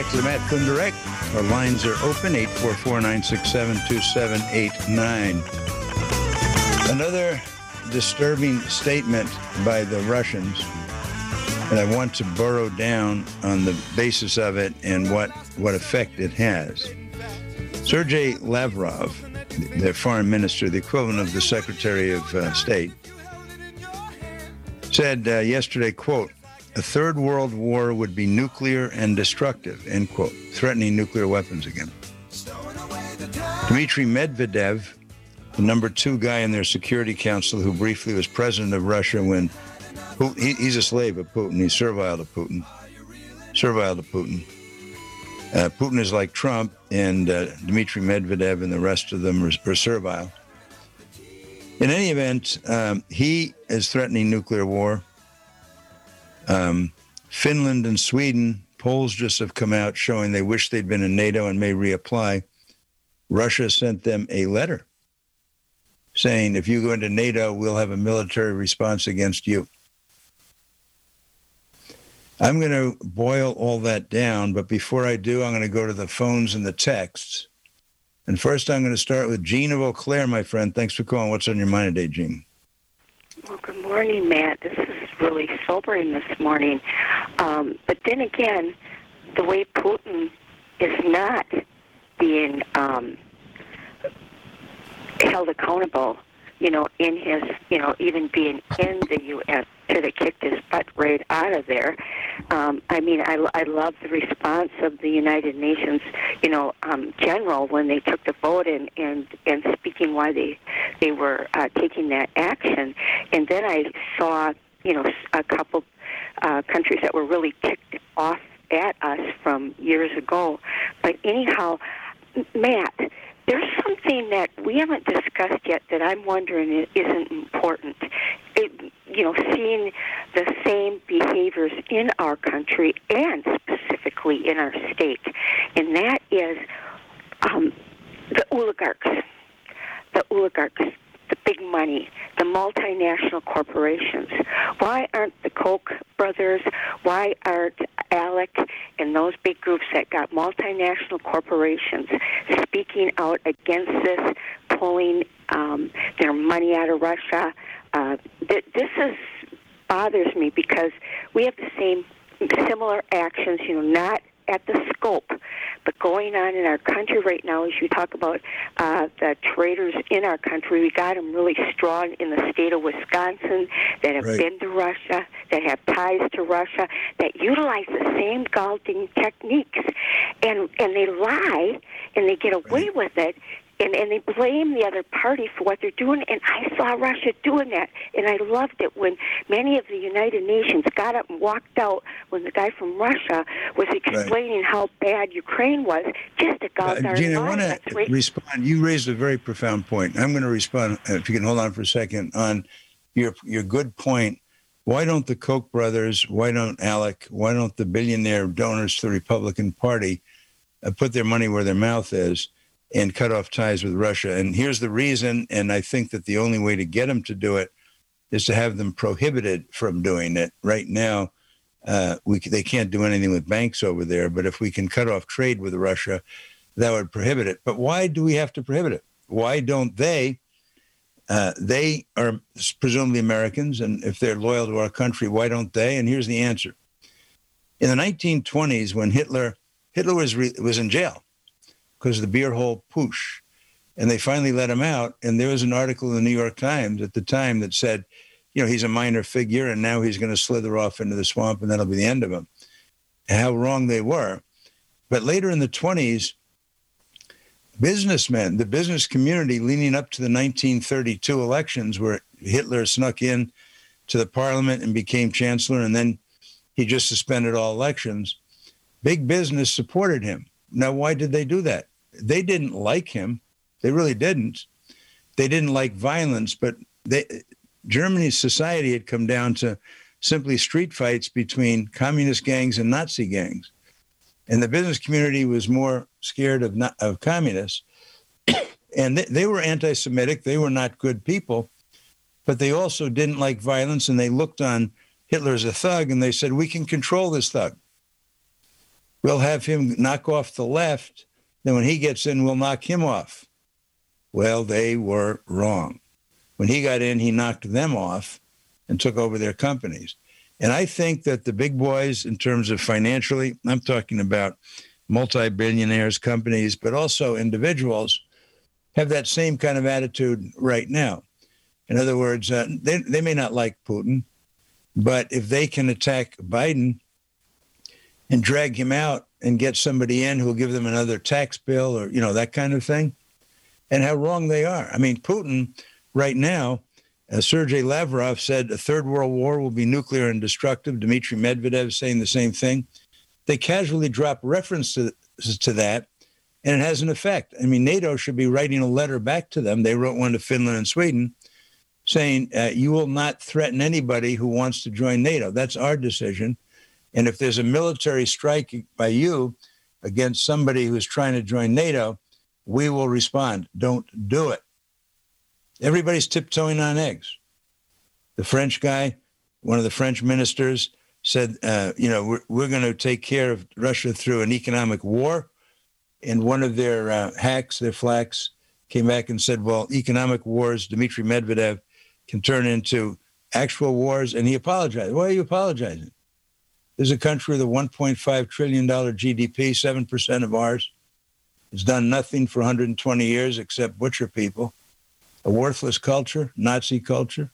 back to the Matt Flynn Direct. Our lines are open, 844-967-2789. Another disturbing statement by the Russians, and I want to burrow down on the basis of it and what effect it has. Sergei Lavrov, the foreign minister, the equivalent of the Secretary of State, said yesterday, quote, "A third world war would be nuclear and destructive," end quote, threatening nuclear weapons again. Dmitry Medvedev, the number 2 guy in their Security Council, who briefly was president of Russia when he's a slave of Putin. He's servile to Putin. Putin is like Trump, and Dmitry Medvedev and the rest of them are servile. In any event, he is threatening nuclear war. Finland and Sweden, polls just have come out showing they wish they'd been in NATO and may reapply. Russia sent them a letter saying, if you go into NATO, we'll have a military response against you. I'm going to boil all that down, but before I do, I'm going to go to the phones and the texts. And first, I'm going to start with Jean of Eau Claire, my friend. Thanks for calling. What's on your mind today, Jean? Well, good morning, Matt. This is really sobering this morning. But then again, the way Putin is not being held accountable, in his, even being in the U.S., should have kicked his butt right out of there. I love the response of the United Nations, general, when they took the vote and speaking why they were taking that action. And then I saw, a couple countries that were really ticked off at us from years ago. But anyhow, Matt, there's something that we haven't discussed yet that I'm wondering isn't important. Seeing the same behaviors in our country and specifically in our state, and that is the oligarchs, the big money, the multinational corporations. Why aren't the Koch brothers, why aren't ALEC and those big groups that got multinational corporations speaking out against this, pulling their money out of Russia? This bothers me because we have the same similar actions, not at the scope, but going on in our country right now. As you talk about the traders in our country, we got them really strong in the state of Wisconsin that have been to Russia, that have ties to Russia, that utilize the same galting techniques, and they lie and they get away with it. And they blame the other party for what they're doing, and I saw Russia doing that, and I loved it when many of the United Nations got up and walked out when the guy from Russia was explaining how bad Ukraine was, just to gouge our Gina, I want to respond. You raised a very profound point. I'm going to respond, if you can hold on for a second, on your good point. Why don't the Koch brothers, why don't ALEC, why don't the billionaire donors to the Republican Party put their money where their mouth is and cut off ties with Russia? And here's the reason, and I think that the only way to get them to do it is to have them prohibited from doing it. Right now, they can't do anything with banks over there, but if we can cut off trade with Russia, that would prohibit it. But why do we have to prohibit it? Why don't they? They are presumably Americans, and if they're loyal to our country, why don't they? And here's the answer. In the 1920s, when Hitler was in jail, because of the beer hall push. And they finally let him out. And there was an article in the New York Times at the time that said, he's a minor figure and now he's going to slither off into the swamp and that'll be the end of him. How wrong they were. But later in the 20s, businessmen, the business community leading up to the 1932 elections where Hitler snuck in to the parliament and became chancellor, and then he just suspended all elections, big business supported him. Now, why did they do that? They didn't like him. They really didn't. They didn't like violence, but Germany's society had come down to simply street fights between communist gangs and Nazi gangs. And the business community was more scared of communists. And they were anti-Semitic. They were not good people, but they also didn't like violence. And they looked on Hitler as a thug and they said, we can control this thug. We'll have him knock off the left. Then when he gets in, we'll knock him off. Well, they were wrong. When he got in, he knocked them off and took over their companies. And I think that the big boys, in terms of financially, I'm talking about multi-billionaires, companies, but also individuals, have that same kind of attitude right now. In other words, they may not like Putin, but if they can attack Biden and drag him out and get somebody in who'll give them another tax bill or, that kind of thing, and how wrong they are. I mean, Putin right now, Sergei Lavrov said a third world war will be nuclear and destructive. Dmitry Medvedev saying the same thing. They casually drop reference to that, and it has an effect. I mean, NATO should be writing a letter back to them. They wrote one to Finland and Sweden saying, you will not threaten anybody who wants to join NATO. That's our decision. And if there's a military strike by you against somebody who's trying to join NATO, we will respond. Don't do it. Everybody's tiptoeing on eggs. The French guy, one of the French ministers, said, we're going to take care of Russia through an economic war. And one of their hacks, their flacks, came back and said, well, economic wars, Dmitry Medvedev, can turn into actual wars. And he apologized. Why are you apologizing? There's a country with a $1.5 trillion GDP, 7% of ours. It's done nothing for 120 years except butcher people. A worthless culture, Nazi culture.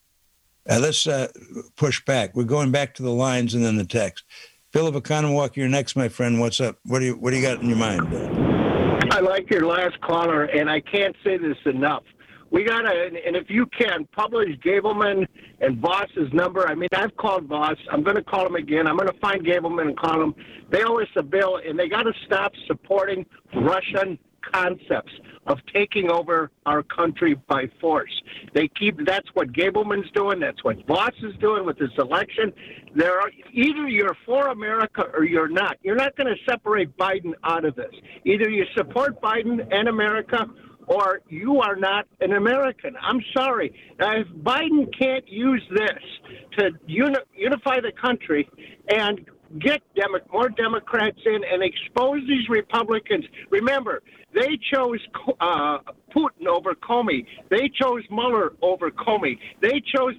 Let's push back. We're going back to the lines and then the text. Bill of Economwalk, you're next, my friend. What's up? What do you got in your mind, Bill? I like your last caller, and I can't say this enough. We got to, and if you can, publish Gableman and Voss's number. I mean, I've called Voss. I'm going to call him again. I'm going to find Gableman and call him. They owe us a bill, and they got to stop supporting Russian concepts of taking over our country by force. That's what Gableman's doing. That's what Voss is doing with this election. Either you're for America or you're not. You're not going to separate Biden out of this. Either you support Biden and America or you are not an American. I'm sorry. Now, if Biden can't use this to unify the country and get more Democrats in and expose these Republicans. Remember, they chose Putin over Comey. They chose Mueller over Comey. They chose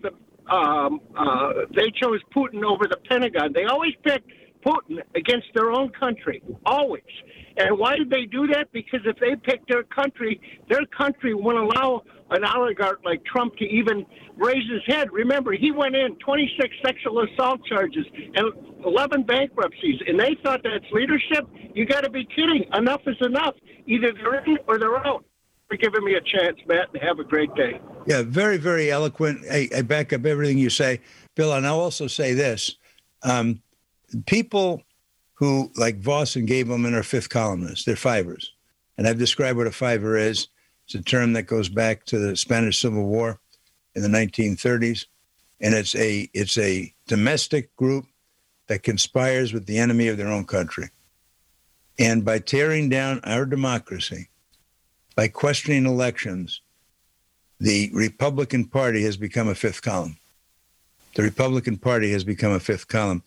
Putin over the Pentagon. They always picked Putin against their own country, always. And why did they do that? Because if they picked their country won't allow an oligarch like Trump to even raise his head. Remember, he went in 26 sexual assault charges and 11 bankruptcies, and they thought that's leadership? You got to be kidding. Enough is enough. Either they're in or they're out. For giving me a chance, Matt, and have a great day. Yeah, very, very eloquent. I back up everything you say, Bill, and I'll also say this. People who, like Voss and Gableman, are fifth columnists. They're fivers. And I've described what a fiver is. It's a term that goes back to the Spanish Civil War in the 1930s. And it's a domestic group that conspires with the enemy of their own country. And by tearing down our democracy, by questioning elections, the Republican Party has become a fifth column. The Republican Party has become a fifth column.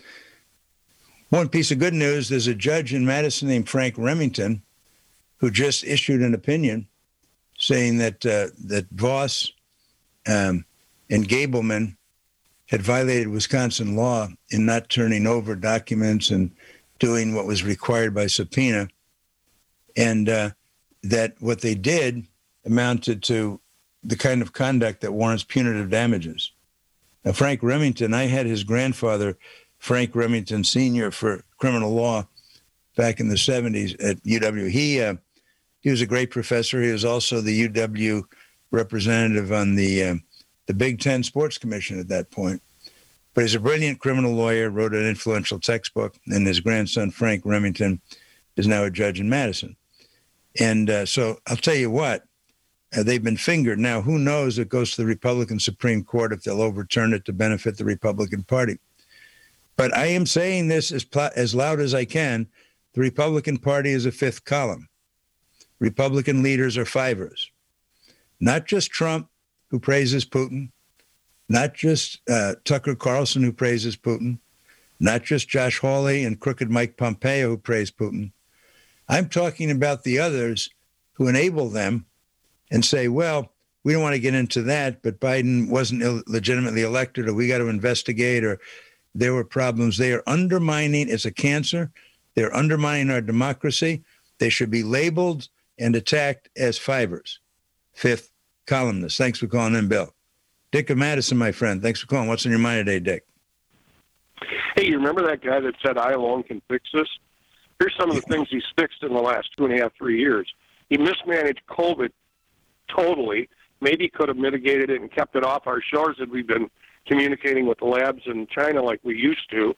One piece of good news, there's a judge in Madison named Frank Remington who just issued an opinion saying that Voss and Gableman had violated Wisconsin law in not turning over documents and doing what was required by subpoena, and that what they did amounted to the kind of conduct that warrants punitive damages. Now, Frank Remington, I had his grandfather, Frank Remington Sr., for criminal law back in the 70s at UW. He was a great professor. He was also the UW representative on the Big Ten Sports Commission at that point. But he's a brilliant criminal lawyer, wrote an influential textbook, and his grandson, Frank Remington, is now a judge in Madison. And so I'll tell you what, they've been fingered. Now, who knows? It goes to the Republican Supreme Court if they'll overturn it to benefit the Republican Party. But I am saying this as loud as I can. The Republican Party is a fifth column. Republican leaders are fivers. Not just Trump, who praises Putin, not just Tucker Carlson, who praises Putin, not just Josh Hawley and crooked Mike Pompeo who praise Putin. I'm talking about the others who enable them and say, well, we don't want to get into that, but Biden wasn't legitimately elected, or we got to investigate, or there were problems. They are undermining, it's a cancer. They're undermining our democracy. They should be labeled and attacked as fibers. Fifth columnist. Thanks for calling in, Bill. Dick of Madison, my friend. Thanks for calling. What's on your mind today, Dick? Hey, you remember that guy that said, I alone can fix this? Here's some of the things he's fixed in the last 2.5, 3 years. He mismanaged COVID totally. Maybe he could have mitigated it and kept it off our shores had we been communicating with the labs in China like we used to.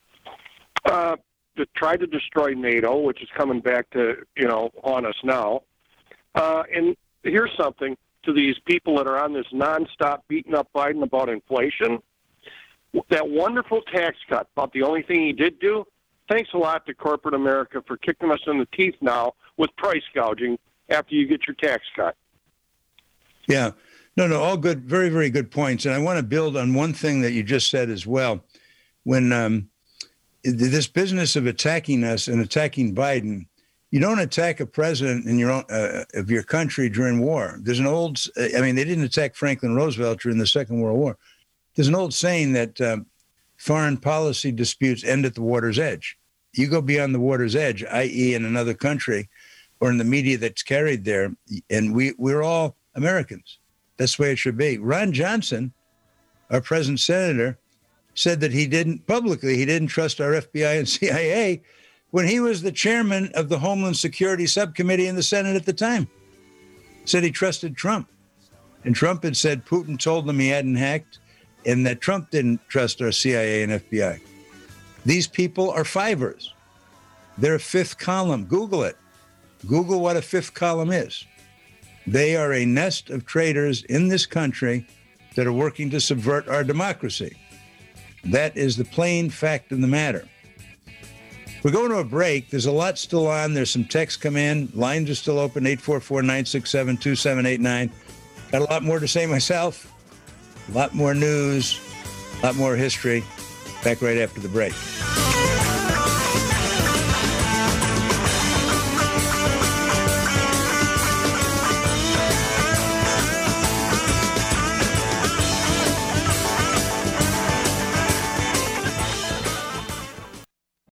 Tried to destroy NATO, which is coming back to, on us now. And here's something to these people that are on this nonstop beating up Biden about inflation. That wonderful tax cut, about the only thing he did do, thanks a lot to corporate America for kicking us in the teeth now with price gouging after you get your tax cut. Yeah. No, all good, very, very good points. And I want to build on one thing that you just said as well. When this business of attacking us and attacking Biden, you don't attack a president in your own of your country during war. There's an old, they didn't attack Franklin Roosevelt during the Second World War. There's an old saying that foreign policy disputes end at the water's edge. You go beyond the water's edge, i.e. in another country or in the media that's carried there, and we're all Americans. That's the way it should be. Ron Johnson, our present senator, said that he didn't trust our FBI and CIA when he was the chairman of the Homeland Security Subcommittee in the Senate at the time. Said he trusted Trump. And Trump had said Putin told him he hadn't hacked, and that Trump didn't trust our CIA and FBI. These people are fibers. They're a fifth column. Google it. Google what a fifth column is. They are a nest of traitors in this country that are working to subvert our democracy. That is the plain fact of the matter. We're going to a break. There's a lot still on. There's some texts come in. Lines are still open, 844-967-2789. Got a lot more to say myself. A lot more news, a lot more history. Back right after the break.